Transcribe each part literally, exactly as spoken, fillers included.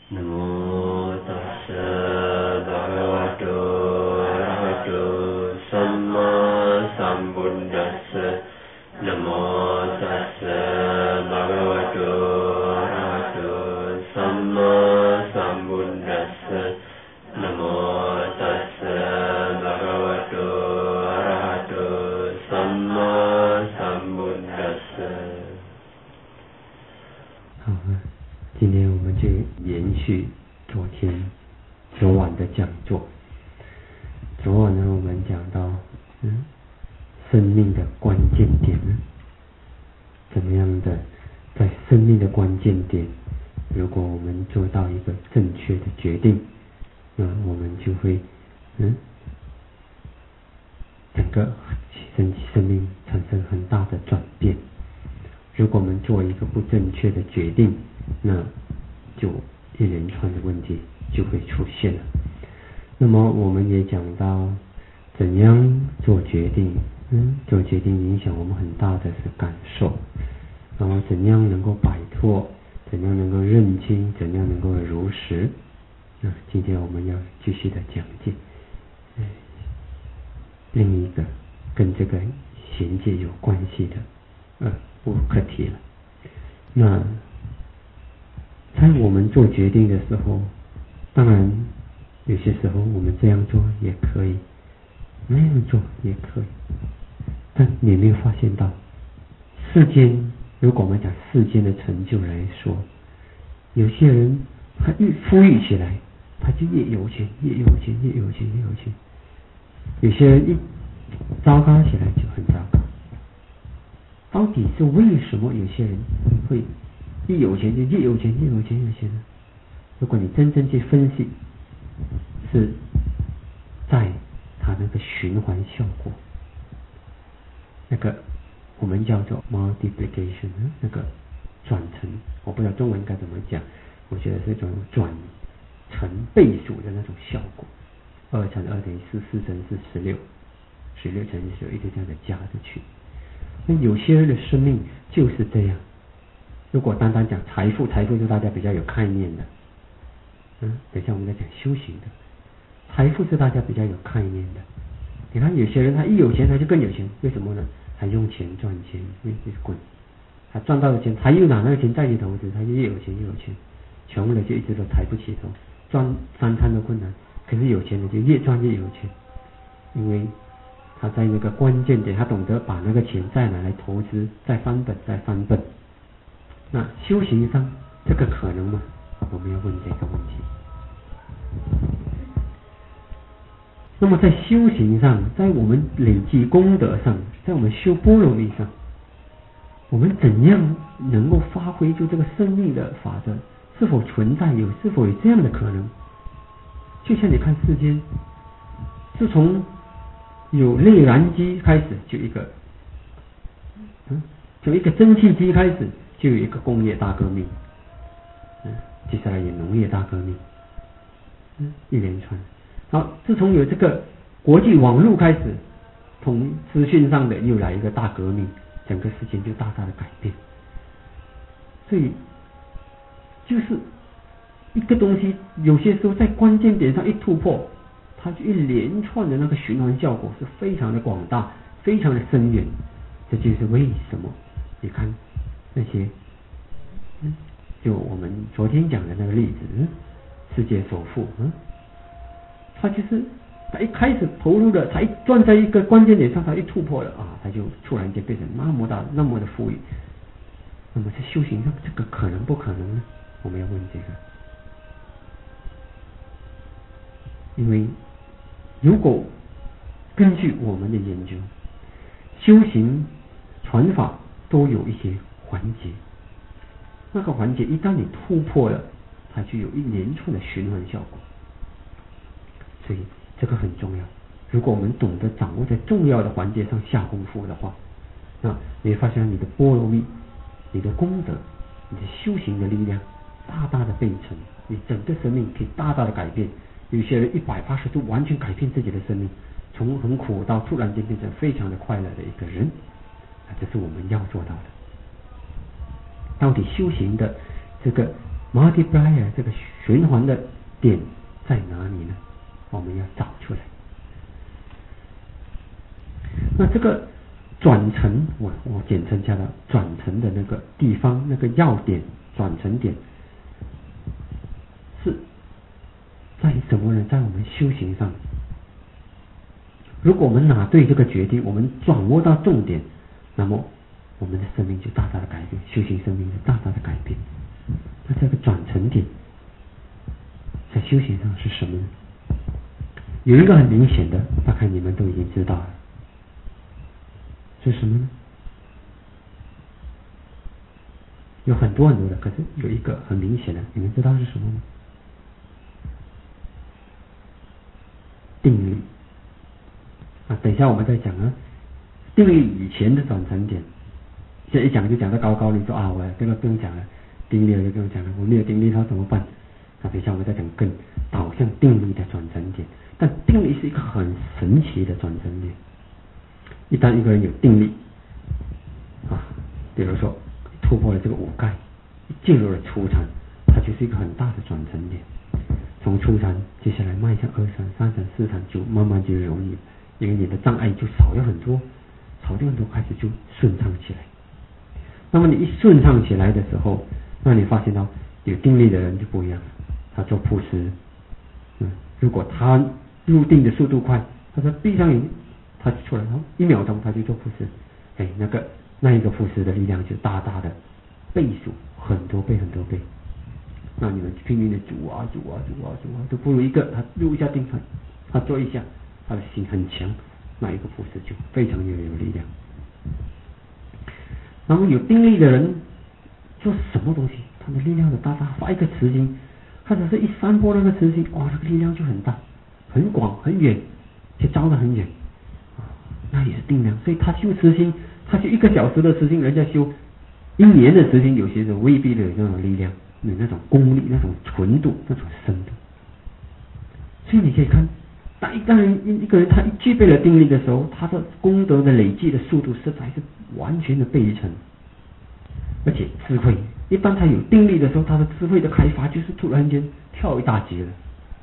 นะโมตัสสะภะคะวะโตอะระหะโตสัมมาสัมพุทธัสสะนะโมตัสสะภะคะวะโตอะระหะโตสัมมาสัมพุทธัสสะนะโมตัสสะภะคะวะโตอะระหะโตสัมมาสัมพุทธัสสะ好，今天我们就延续昨天昨晚的讲座。昨晚呢，我们讲到，嗯，生命的关键点呢，怎么样的在生命的关键点，如果我们做到一个正确的决定，那我们就会，嗯，整个生生命产生很大的转变。如果我们做一个不正确的决定，那就一连串的问题就会出现了。那么我们也讲到怎样做决定，嗯，做决定影响我们很大的是感受，然后怎样能够摆脱，怎样能够认清，怎样能够如实。那今天我们要继续的讲解，嗯，另一个跟这个衔接有关系的呃不课题了。那在我们做决定的时候，当然有些时候我们这样做也可以，那样做也可以，但你有没有发现到，世间如果我们讲世间的成就来说，有些人他越富裕起来，他就越有钱，越有钱，越有钱，越有钱；有些人一糟糕起来就很糟糕。到底是为什么有些人会一有钱就越有钱，越有钱，越有钱呢？如果你真正去分析，是在它那个循环效果，那个我们叫做 multiplication， 那个转乘，我不知道中文该怎么讲，我觉得是一种转乘倍数的那种效果。二乘二等于四，四乘四十六，十六乘以十六，一直这样的加着去。那有些人的生命就是这样。如果单单讲财富，财富是大家比较有概念的，嗯，等一下我们再讲修行的。财富是大家比较有概念的。你看有些人他一有钱他就更有钱，为什么呢？他用钱赚钱，一直滚，他赚到的钱他又拿那个钱再去投资，他就越有钱越有钱。穷了就一直都抬不起头，赚三餐都困难，可是有钱的就越赚越有钱，因为他在那个关键点，他懂得把那个钱再拿来投资，再翻本，再翻本。那修行上这个可能吗？我们要问这个问题。那么在修行上，在我们累积功德上，在我们修波罗蜜上，我们怎样能够发挥出这个生命的法则？是否存在有？是否有这样的可能？就像你看世间，自从有内燃机开始，就一个，嗯，从一个蒸汽机开始，就有一个工业大革命，嗯，接下来有农业大革命，嗯，一连串。好，自从有这个国际网络开始，从资讯上的又来一个大革命，整个事情就大大的改变。所以，就是一个东西，有些时候在关键点上一突破，它就一连串的那个循环效果是非常的广大，非常的深远。这就是为什么你看那些，嗯，就我们昨天讲的那个例子，嗯，世界首富，嗯，他就是他一开始投入了，他一站在一个关键点上，他一突破了啊，他就突然间变成那么大那么的富裕。那么在修行上，这个可能不可能呢？我们要问这个。因为如果根据我们的研究，修行传法都有一些环节，那个环节一旦你突破了，它就有一连串的循环效果。所以这个很重要。如果我们懂得掌握在重要的环节上下功夫的话，那你会发现你的波罗蜜、你的功德、你的修行的力量大大的倍成，你整个生命可以大大的改变。有些人一百八十度完全改变自己的生命，从很苦到突然间变成非常的快乐的一个人，啊，这是我们要做到的。到底修行的这个 multiplier 这个循环的点在哪里呢？我们要找出来。那这个转乘，我我简称叫它转乘的那个地方，那个要点，转乘点是在于什么呢？在我们修行上，如果我们拿对这个决定，我们掌握到重点，那么我们的生命就大大的改变，修行生命就大大的改变。那这个转乘点在修行上是什么呢？有一个很明显的，大概你们都已经知道了，是什么呢？有很多很多的，可是有一个很明显的，你们知道是什么吗？定力啊，等一下我们再讲啊。定力以前的转乘点，现在一讲就讲到高高，你说啊，我这个不用讲了，定力我就不用讲了，我没有定力，他怎么办？那等一下我们再讲更导向定力的转乘点。但定力是一个很神奇的转乘点。一旦一个人有定力啊，比如说突破了这个五盖，进入了初禅，它就是一个很大的转乘点。从初禅接下来迈向二禅、三禅、四禅，就慢慢就容易，因为你的障碍就少了很多，少了很多，开始就顺畅起来。那么你一顺畅起来的时候，那你发现到有定力的人就不一样，他做布施，嗯，如果他入定的速度快，他说闭上眼，他就出来，一秒钟他就做布施，哎，那个那一个布施的力量就大大的倍数，很多倍很多倍。那你们拼命的煮啊煮啊煮啊煮啊，都不如一个他入一下定他他做一下，他的心很强，那一个布施就非常有有力量。那么有定力的人做什么东西，他的力量的大大，发一个慈心，或者是一散播那个慈心，哇，这个力量就很大，很广很远，就招得很远，那也是定量。所以他修慈心，他修一个小时的慈心，人家修一年的慈心，有些人未必的有那种力量，有那种功力，那种纯度，那种深度。所以你可以看，当一个人一个人他一具备了定力的时候，他的功德的累积的速度实在是完全的倍增。而且智慧，一旦他有定力的时候，他的智慧的开发就是突然间跳一大截了，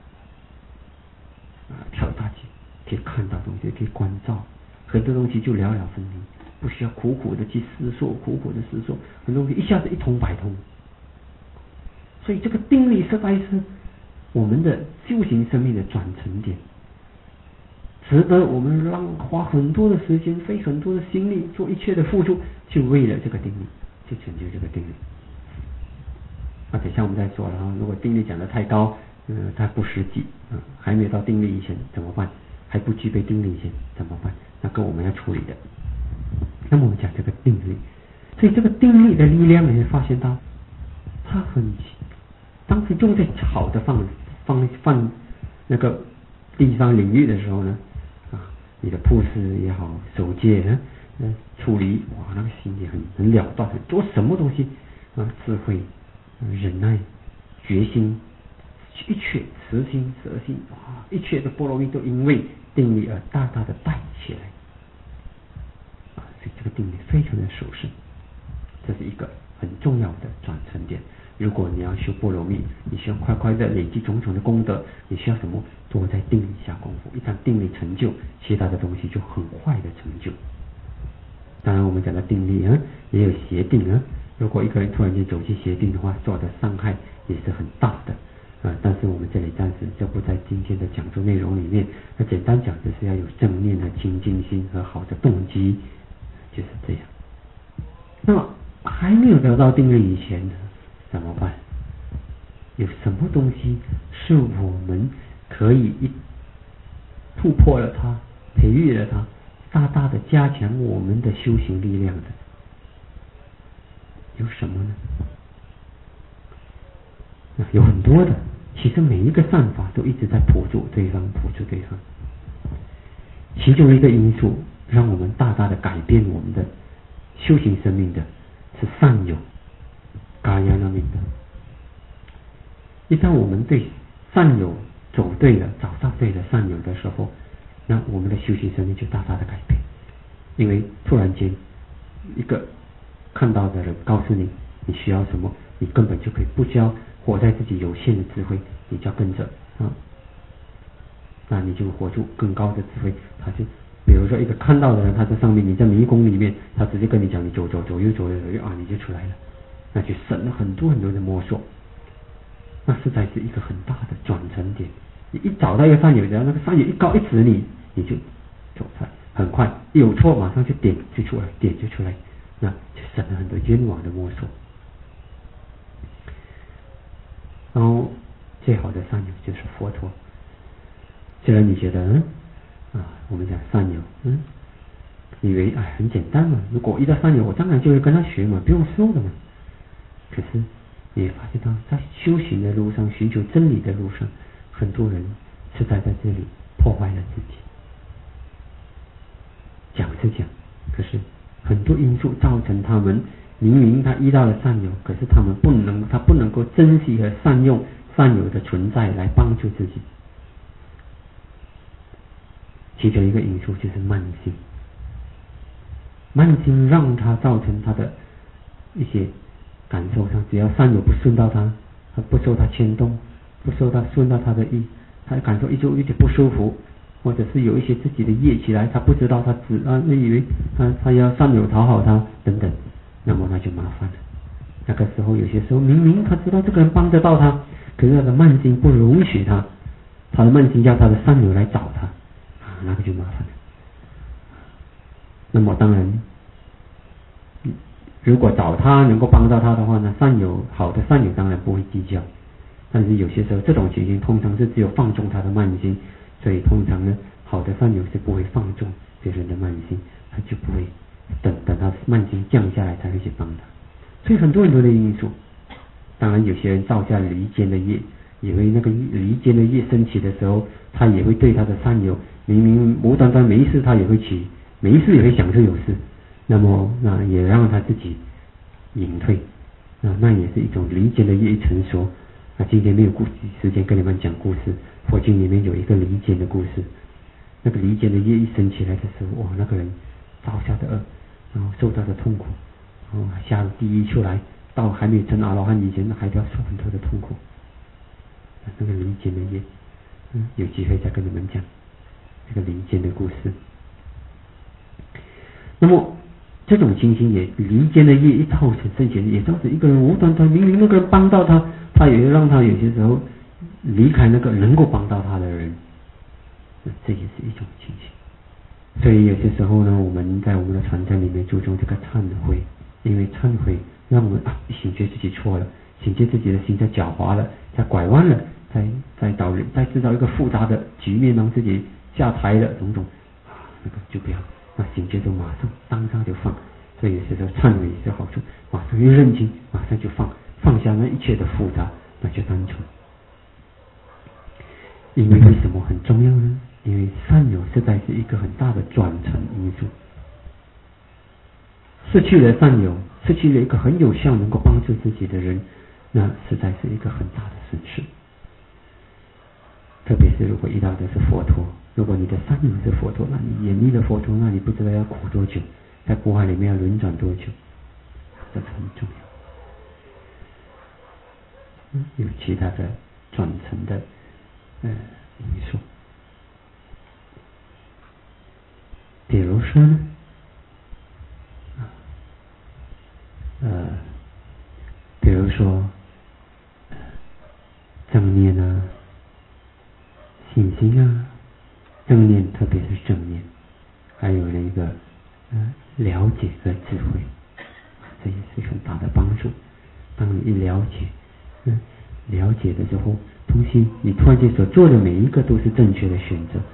啊，跳一大截，可以看到东西，可以关照，很多东西就了了分明，不需要苦苦的去思索，苦苦的思索，很多东西一下子一通百通。所以这个定力实在是我们的修行生命的转乘点，值得我们让花很多的时间，费很多的心力，做一切的付出，就为了这个定力，去成就这个定力。啊，等一下我们再说了哈，如果定力讲得太高，嗯、呃，它不实际，啊、呃，还没有到定力以前怎么办？还不具备定力以前怎么办？那个我们要处理的。那么我们讲这个定力，所以这个定力的力量，你会发现到它很，当时用在好的放放放那个地方领域的时候呢，啊，你的布施也好，守戒，嗯、呃，处理，哇，那个心也很很了断，做什么东西啊，智慧、忍耐、决心，一切慈心、舍心，哇，一切的波罗蜜都因为定力而大大的带起来，啊，所以这个定力非常的殊胜，这是一个很重要的转乘点。如果你要修波罗蜜，你需要快快的累积种种的功德，你需要什么？多在定力下功夫。一旦定力成就，其他的东西就很快的成就。当然，我们讲的定力啊，也有邪定啊。如果一个人突然间走进邪定的话，受的伤害也是很大的啊。但是我们这里暂时就不在今天的讲座内容里面。那简单讲，就是要有正念和清净心和好的动机，就是这样。那么还没有得到定力以前呢，怎么办？有什么东西是我们可以一突破了它，培育了它，大大的加强我们的修行力量的？有什么呢？有很多的，其实每一个善法都一直在辅助对方，辅助对方。其中一个因素让我们大大的改变我们的修行生命的是善友，嘎呀那命的。一旦我们对善友走对了，找到对的善友的时候，那我们的修行生命就大大的改变。因为突然间一个看到的人告诉你你需要什么，你根本就可以不需要活在自己有限的智慧，你就要跟着啊，那你就活出更高的智慧。他就比如说一个看到的人，他在上面，你在迷宫里面，他直接跟你讲，你走走走右走右走右啊，你就出来了，那就省了很多很多的摸索。那实在是一个很大的转折点。你一找到一个善友，只要那个善友一高一指你，你就走出来，很快一有错马上就点就出来，点就出来，那就省了很多冤枉的摸索。然后最好的善友就是佛陀。虽然你觉得嗯啊，我们讲善友，嗯，以为哎很简单嘛，如果遇到善友，我当然就会跟他学嘛，不用说的嘛。可是你也发现到，在修行的路上，寻求真理的路上，很多人是在在这里破坏了自己。讲是讲，可是很多因素造成他们明明他遇到了善友，可是他们不能，他不能够珍惜和善用善友的存在来帮助自己。其中一个因素就是慢心，慢心让他造成他的一些感受上，只要善友不顺到他，他不受他牵动，不受他顺到他的意，他感受一就有点不舒服，或者是有一些自己的业起来，他不知道，他只啊以为他他要善友讨好他等等，那么那就麻烦了。那个时候有些时候明明他知道这个人帮得到他，可是他的慢心不容许他，他的慢心叫他的善友来找他啊，那个就麻烦了。那么当然如果找他能够帮到他的话呢，善友好的善友当然不会计较，但是有些时候这种情形通常是只有放纵他的慢心，所以通常呢好的善友是不会放纵别人的慢心，他就不会等等他慢心降下来才会去帮他。所以很多很多的因素，当然有些人造下离间的业，也会那个离间的业升起的时候，他也会对他的善友明明无端端没事他也会起，没事也会想着有事，那么那也让他自己隐退，那那也是一种离间的业成熟。那今天没有故时间跟你们讲故事，佛经里面有一个离间的故事，那个离间的业一升起来的时候，哇，那个人造下的恶，然后受到的痛苦，然后下了地狱出来，到还没有成阿罗汉以前，还要受很多的痛苦。那个离间的业，嗯，有机会再跟你们讲这个离间的故事。那么这种情形也离间的业一造成升起，也造成一个人无端端明明那个人帮到他，他也会让他有些时候离开那个能够帮到他的人，这也是一种情形。所以有些时候呢，我们在我们的传承里面注重这个忏悔，因为忏悔让我们啊醒觉自己错了，醒觉自己的心在狡猾了，在拐弯了，在在导人在制造一个复杂的局面，让自己下台了种种啊，那个就不要，那醒觉就马上当场就放。所以有些时候忏悔也是好处，马上一认清，马上就放，放下那一切的复杂，那就单纯。因为为什么很重要呢？因为善友实在是一个很大的转成因素。失去了善友，失去了一个很有效能够帮助自己的人，那实在是一个很大的损失。特别是如果遇到的是佛陀，如果你的善友是佛陀，那你远离了佛陀，那你不知道要苦多久，在苦海里面要轮转多久，这是很重要。嗯，有其他的转成的呃因素，比如说呢，呃，比如说正念啊，信心啊，正念特别是正念，还有那个呃了解和智慧，这也是很大的帮助。当你一了解，嗯，了解的时候，东西你突然间所做的每一个都是正确的选择，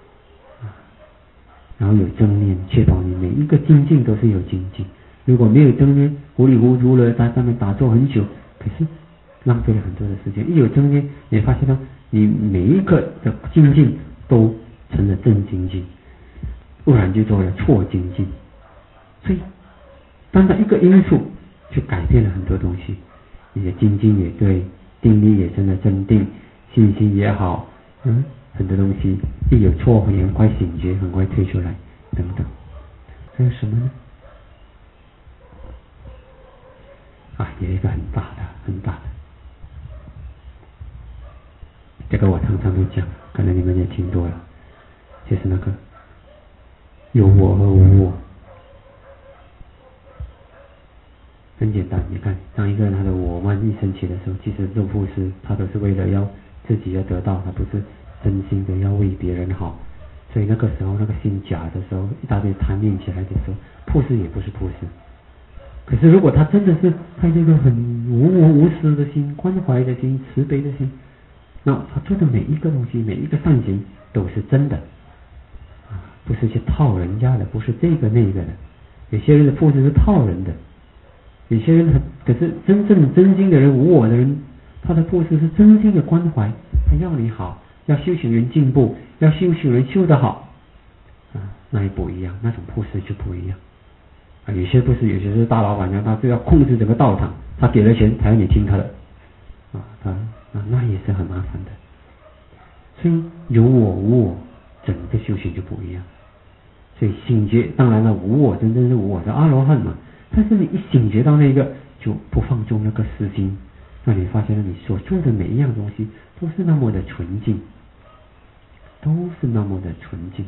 然后有正念，确保你每一个精进都是有精进。如果没有正念，糊里糊涂了在上面打坐很久，可是浪费了很多的时间。一有正念，你发现到你每一个的精进都成了正精进，不然就做了错精进。所以单单一个因素就改变了很多东西。你的精进也对，定力也真的镇定，信心也好，嗯，很多东西一有错会很快醒觉，很快退出来，等等。还有什么呢？啊，有一个很大的、很大的， 这个我常常会讲，可能你们也听多了，就是那个有我和无我。很简单，你看，当一个人他的我慢一升起的时候，其实做护士他都是为了要自己要得到，他不是真心的要为别人好。所以那个时候那个心假的时候，一大堆贪念起来的时候，护士也不是护士。可是如果他真的是他这个很无我无私的心、关怀的心、慈悲的心，那他做的每一个东西、每一个善行都是真的，啊，不是去套人家的，不是这个那个的。有些人的护士是套人的，有些人很可是真正真心的人、无我的人，他的护士是真心的关怀，他要你好，要修行人进步，要修行人修得好，啊，那也不一样，那种护士就不一样。啊，有些不是，有些是大老板娘，他就要控制整个道场，他给了钱，他要你听他的，啊，他啊那也是很麻烦的。所以有我无我，整个修行就不一样。所以醒觉，当然了，无我真正是无我是阿罗汉嘛。但是你一醒觉到那个，就不放纵那个私心，让你发现了你所做的每一样东西都是那么的纯净，都是那么的纯净。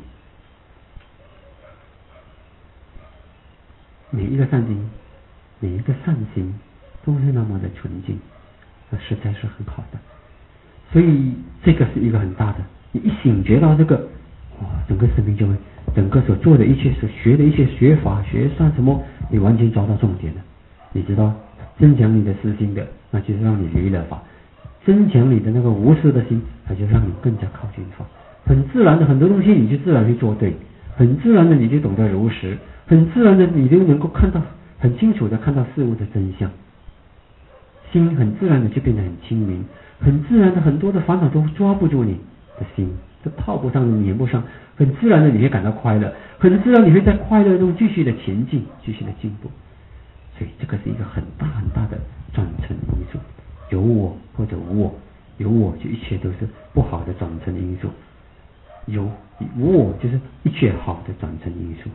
每一个善行，每一个善行都是那么的纯净，那实在是很好的。所以这个是一个很大的，你一醒觉到这个，哇，整个生命就会，整个所做的一切、所学的一些学法、学算什么，你完全抓到重点了。你知道，增强你的私心的，那就是让你离了法；增强你的那个无私的心，那就让你更加靠近法。很自然的，很多东西你就自然去做对，很自然的你就懂得如实，很自然的你就能够看到很清楚的看到事物的真相，心很自然的就变得很清明，很自然的很多的烦恼都抓不住你的心，都套不上、粘不上，很自然的你会感到快乐，很自然你会在快乐中继续的前进，继续的进步。所以这个是一个很大很大的转成因素，有我或者无我，有我就一切都是不好的转成因素，有无我就是一切好的转成因素。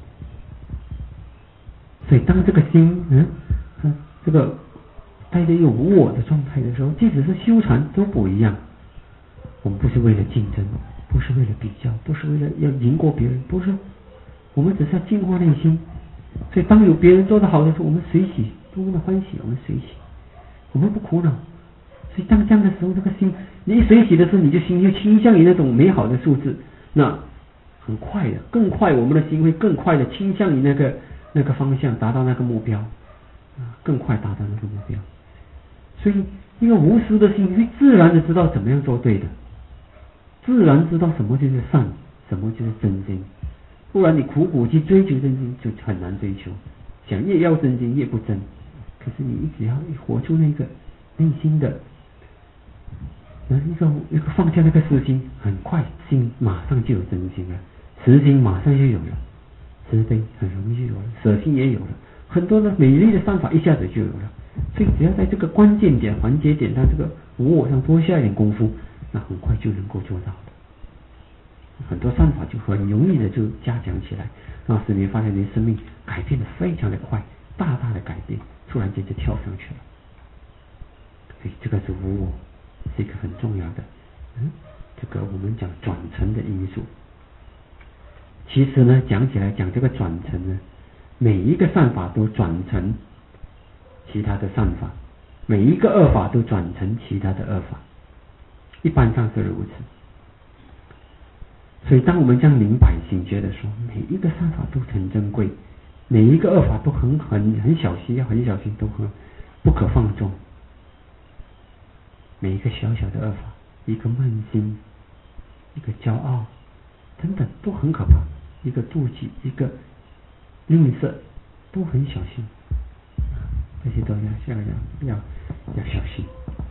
所以当这个心嗯这个带着一个无我的状态的时候，即使是修禅都不一样。我们不是为了竞争，不是为了比较，不是为了要赢过别人，不是，我们只是要净化内心。所以当有别人做得好的时候，我们随喜，多么的欢喜，我们随喜，我们不苦恼。所以当这样的时候，这个心你一随喜的时候，你就心就倾向于那种美好的数字，那很快的，更快，我们的心会更快的倾向于那个那个方向，达到那个目标，啊，更快达到那个目标。所以一个无私的心会自然的知道怎么样做对的，自然知道什么就是善，什么就是真心。不然你苦苦去追求真心，就很难追求。想越要真心越不真，可是你只要一活出那个内心的，一个一个放下那个私心，很快心马上就有真心了，慈心马上就有了，慈悲很容易就有了，舍心也有了，很多的美丽的善法一下子就有了。所以只要在这个关键点、环节点上，这个无我上多下一点功夫，那很快就能够做到的。很多善法就很容易的就加强起来，那时你发现你的生命改变的非常的快，大大的改变，突然间就跳上去了。所以这个是无我，是一个很重要的，嗯，这个我们讲转成的因素。其实呢，讲起来讲这个转成呢，每一个善法都转成其他的善法，每一个恶法都转成其他的恶法，一般上是如此。所以当我们这样明白醒觉的时候，每一个善法都很珍贵，每一个恶法都很很很小心，要很小心，都很不可放纵。每一个小小的恶法，一个慢心，一个骄傲等等，都很可怕。一个妒忌，一个吝啬，都很小心。这些都要要要要小心。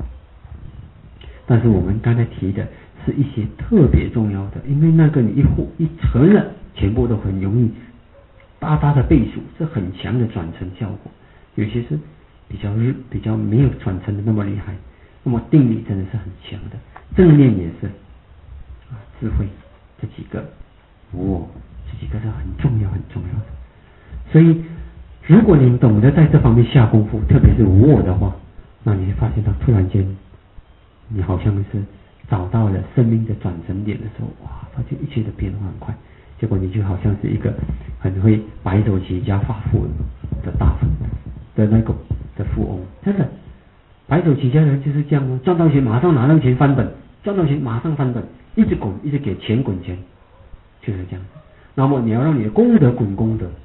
但是我们刚才提的是一些特别重要的，因为那个你一呼一承认，全部都很容易大大的倍数，是很强的转成效果。有些是比较日比较没有转成的那么厉害，那么定力真的是很强的，正念也是啊，智慧这几个无我，这几个是很重要很重要的。所以如果你懂得在这方面下功夫，特别是无我的话，那你会发现到突然间你好像是找到了生命的转折点的时候，哇，发现一切的变化很快，结果你就好像是一个很会白手起家发富的大富的那个的富翁，真的，白手起家的人就是这样哦，赚到钱马上拿到钱翻本，赚到钱马上翻本，一直滚，一直给钱滚钱，就是这样。那么你要让你的功德滚功德，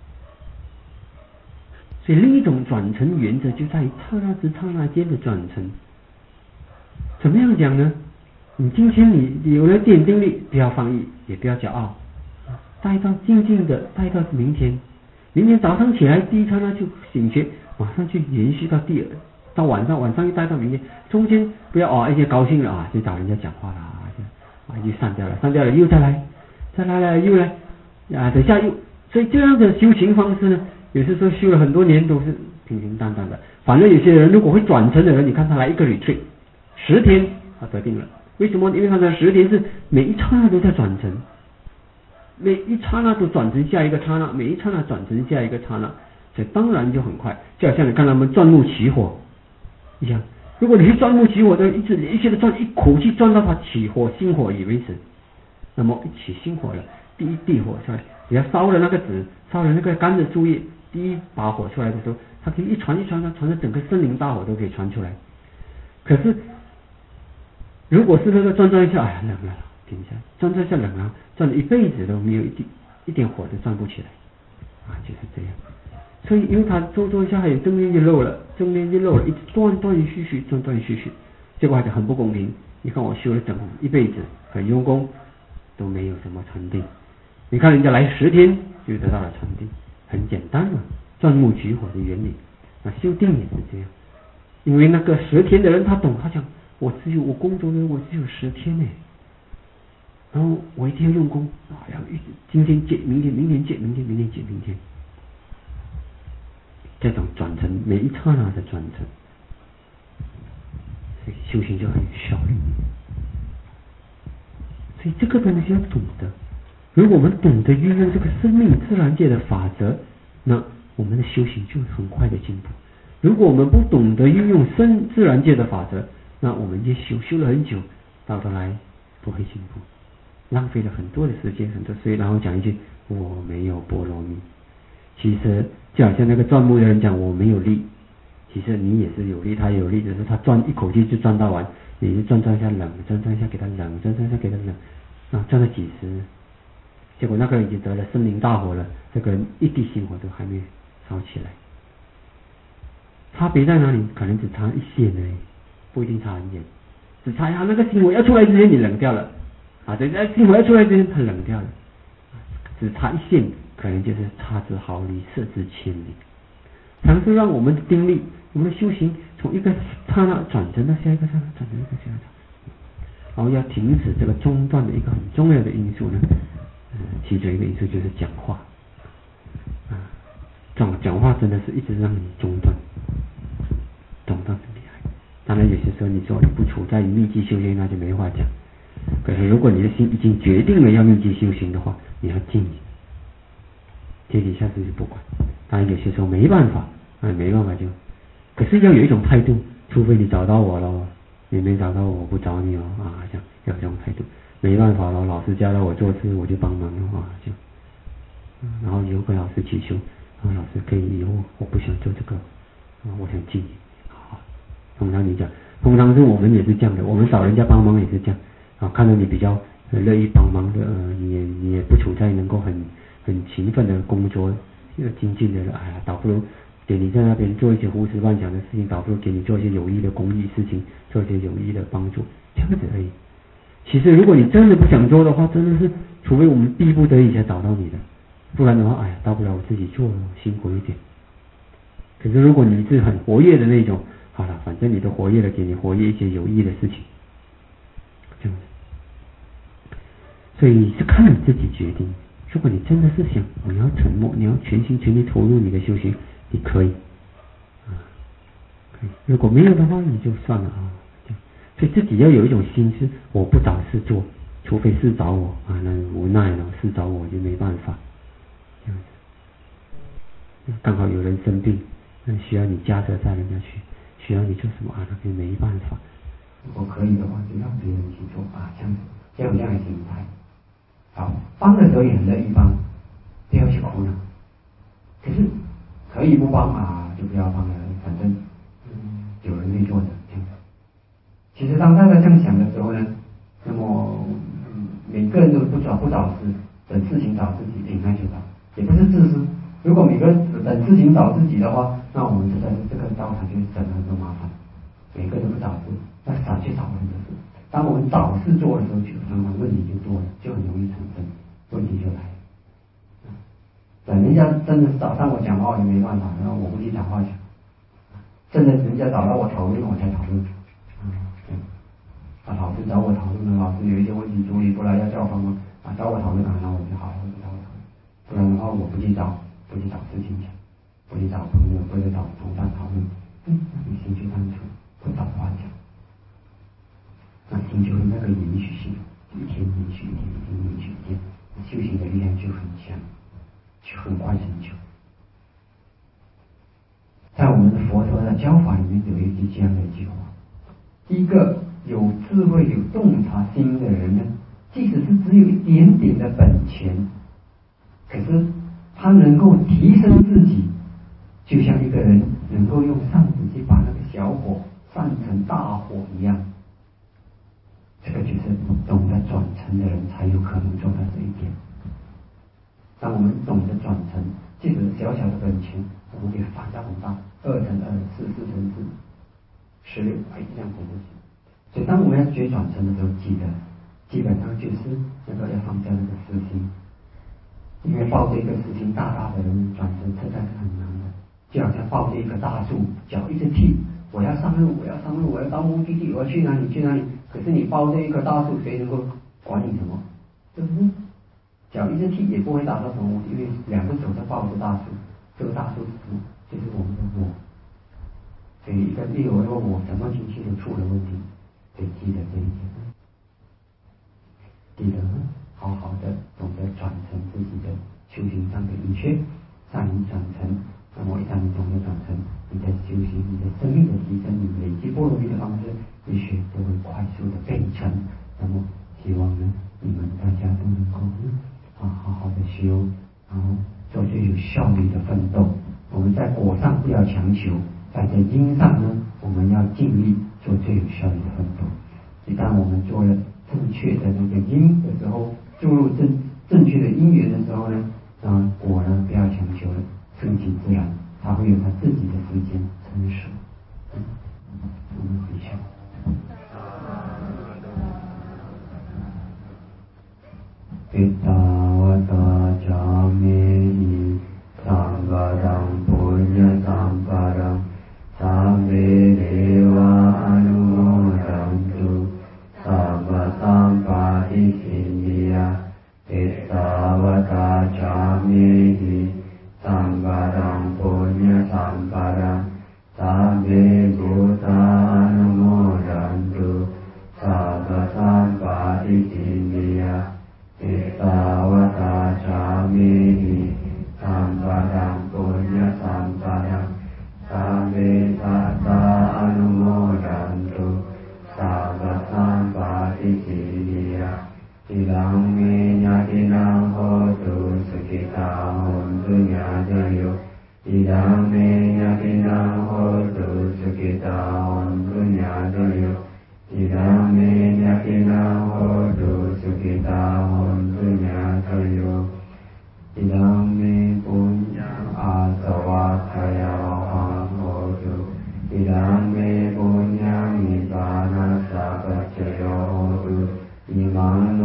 所以另一种转成原则就在于刹那之刹那间的转成。怎么样讲呢？你今天你有了点定力，不要放逸，也不要骄傲，待到静静的，待到明天，明天早上起来第一刹那就醒觉，马上去延续到第二，到晚上，晚上又待到明天，中间不要哦，一些高兴了啊，就找人家讲话了啊，就啊又散掉了，散掉了又再来，再来了又来啊，等下又，所以这样的修行方式呢，有些时候修了很多年都是平平淡淡的。反正有些人如果会转成的人，你看他来一个 retreat， 十天他得定了。为什么？因为他的十天是每一刹那都在转成，每一刹那都转成下一个刹那，每一刹那转成下一个刹那，所以当然就很快。就好像你看他们钻木起火一样，如果你去钻木起火的一直连续的钻，一口气钻到它起火星火以为止，那么一起星火了，第一地火出来，只要烧了那个纸，烧了那个干的树叶，第一把火出来的时候，它可以一传一传，它传的整个森林大火都可以传出来。可是如果是那个转转一下，哎呀冷了，停一下，转转一下冷了，转了一辈子都没有一点一点火都转不起来，啊，就是这样。所以因为它做做一下，还有正面就漏了，正面就漏了，一直断断续续，断断续续，结果还是很不公平。你看我修了整一辈子，很用功，都没有什么禅定。你看人家来十天就得到了禅定，很简单嘛，钻木取火的原理。那修定也是这样，因为那个十天的人他懂，他讲我只有我工作呢，我只有十天呢，然后我一定要用功啊，要一直今天戒，明天明天戒，明天明天戒，明天。这种转成每一刹那的转成，所以修行就很有效率。所以这个东西要懂得，如果我们懂得运用这个生命自然界的法则，那我们的修行就很快的进步。如果我们不懂得运用生自然界的法则，那我们就修修了很久，到头来不会进步，浪费了很多的时间，很多所以然后讲一句我没有波罗蜜。其实就好像那个钻木的人讲我没有力，其实你也是有力，他也有力，只是他钻一口气就钻到完，你就转转一下冷，转转一下给他冷，转转一下给他冷，啊，转了几十，结果那个人已经得了森林大火了，这个人一滴星火都还没烧起来。差别在哪里？可能只差一线而已，不一定差很远，只差他那个星火要出来之前你冷掉了，啊，等下星火要出来之前他冷掉了，只差一线，可能就是差之毫厘，射之千里。尝试让我们的定力，我们的修行从一个刹那转成到下一个刹那，转成一个下一个刹那，然后要停止这个中断的一个很重要的因素呢，呃，其中一个因素就是讲话，啊，讲讲话真的是一直让你中断，中断很厉害。当然有些时候你说你不处在于密集修行，那就没话讲。可是如果你的心已经决定了要密集修行的话，你要静，天底下事就不管。当然有些时候没办法，啊，没办法就，可是要有一种态度，除非你找到我了，你没找到我，我不找你哦，啊，这样要有这种态度。没办法了，老师教了我做事，我就帮忙了啊，这样。然后以后跟老师祈求，啊，老师可以以后我不想做这个，啊，我想静。好，通常你讲，通常是我们也是这样的，我们找人家帮忙也是这样，啊，看到你比较乐意帮忙的，呃，你也你也不处在能够很很勤奋的工作。要精进的了，哎呀，倒不如给你在那边做一些胡思乱想的事情，倒不如给你做一些有益的公益事情，做一些有益的帮助，这样子而已。其实如果你真的不想做的话，真的是除非我们逼不得已才找到你的，不然的话，哎呀，大不了我自己做了，辛苦一点。可是如果你是很活跃的那种，好了，反正你都活跃了，给你活跃一些有益的事情，这样子。所以是看你自己决定。如果你真的是想你要沉默，你要全心全力投入你的修行，你可以啊，可以。如果没有的话，你就算了啊。所以自己要有一种心思，我不找事做，除非事找我啊，那无奈了，事找我就没办法。这样子，刚好有人生病，那需要你加责在人家去，需要你做什么啊，那就没办法。 如果可以的话，就让别人去做啊，这样子，这样这样的心态。好，帮的时候也很乐意帮，不要去苦恼。可是可以不帮啊，就不要帮了，反正嗯有人会做的这样子。其实当大家这样想的时候呢，那么、嗯、每个人都不找不找事，等事情找自己，应该就找，也不是自私。如果每个人等事情找自己的话，那我们就在这个道场就省了很多麻烦。每个人都不找事，那少去找很多事。当我们找事做的时候，就常常问题就多了，就很容易产生问题就来了。等人家真的找上我讲话，我也没办法，然后我不去讲话讲。真的人家找到我讨论，我才讨论。嗯，对。啊，老师找我讨论了，老师有一些问题处理不来，要叫我帮忙啊，找我讨论啊，那我就好好的找我讨论。不然的话，我不去找，不去找事情讲，不去找朋友，不去找同伴讨论，嗯，那你心就单纯，不找话讲，那心就会那个延续性，一天延续一天，一天延续一天，修行的力量就很强，就很快成就。在我们的佛陀的教法里面有一句这样的一句话：第一个，有智慧、有洞察心的人呢，即使是只有一点点的本钱，可是他能够提升自己，就像一个人能够用扇子去把那个小火扇成大火一样。这个就是懂得转成的人才有可能做到这一点。当我们懂得转成，即使小小的本钱，我们可以放大很大，二乘二，四四乘四，十六，哎，这样子就行。所以当我们要学转成的时候，记得基本上就是那个要放下那个私心，因为抱着一个私心大大的人转成实在是很难的，就好像抱着一棵大树，脚一直踢，我要上路，我要上路，我要到目的地，我要去哪里去哪里。可是你抱着一棵大树，谁能够管你什么？对不对？脚一直踢也不会达到什么目的，因为两个手在抱着大树，这个大树是什么？就是我们的我。所以一个一有一个我，什么情绪都出了问题，所以记得这一点。记得好好的懂得转成自己的修行上的一切，善于转成。那么一旦你懂得转成，你的修行、你的生命的提升、你累积波罗蜜的方式，也许都会快速的变成。那么希望呢，你们大家都能够啊好好的修，然后做最有效率的奋斗。我们在果上不要强求，在这因上呢，我们要尽力做最有效率的奋斗。一旦我们做了正确的那个因的时候，注入正正确的因缘的时候呢，啊果呢不要强求了，顺其自然，它会有它自己的时间成熟。嗯，我们回向。Pittavata Jamini Samvaram Punya Samparam Sabbe Deva Anumodantu Sabba Sampati Sindhya Pittavata Jamini Samvaram Punya Samparam Sabbe Bhuta Anumodantu Sabba Sampati Sindhya Pittavata Jamini Sampadam Punya Sampadam Sabbe Satta Anumodantu Sabba Sampati Siddhya Ilang me nyatinang hotu sukita hontu nyadayo Ilang me nyatinang hotu sukita hontu nyadayo Ilang me nyatinang hotu sukita hontu nyadayo Ilang me punyang asawakaya wahang hotu Ilang me punyang nibbana sapacayo hotu Imang